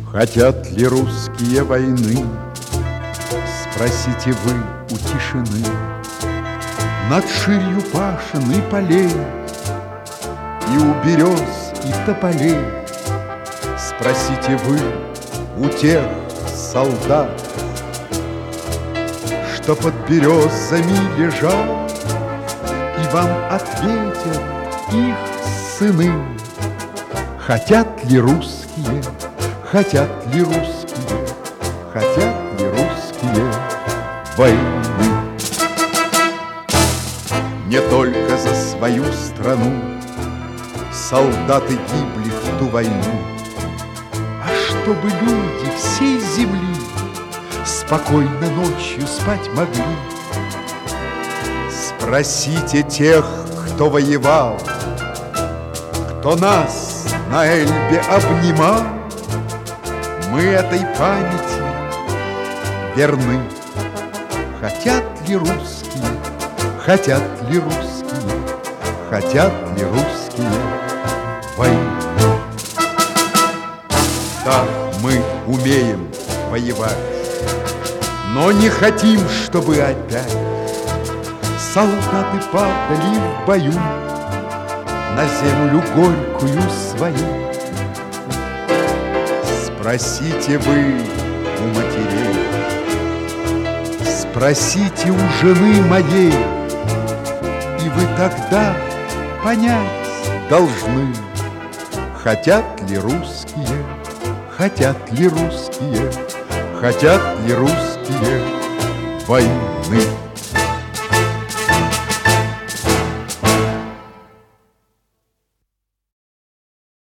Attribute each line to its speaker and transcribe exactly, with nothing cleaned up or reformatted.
Speaker 1: Хотят ли русские войны? Спросите вы у тишины. Над ширью пашин и полей, и у берез и тополей. Спросите вы у тех солдат, что под березами лежат, и вам ответят их сыны. Хотят ли русские, хотят ли русские, хотят ли русские войны? Не только за свою страну солдаты гибли в ту войну, а чтобы люди всей земли спокойно ночью спать могли. Спросите тех, кто воевал, кто нас на Эльбе обнимал. Мы этой памяти верны. Хотят ли русские, хотят ли русские, хотят ли русские войны? Да, мы умеем воевать, но не хотим, чтобы опять солдаты падали в бою на землю горькую свою. Спросите вы у матерей, спросите у жены моей, и вы тогда понять должны, хотят ли русские, хотят ли русские, хотят ли русские войны.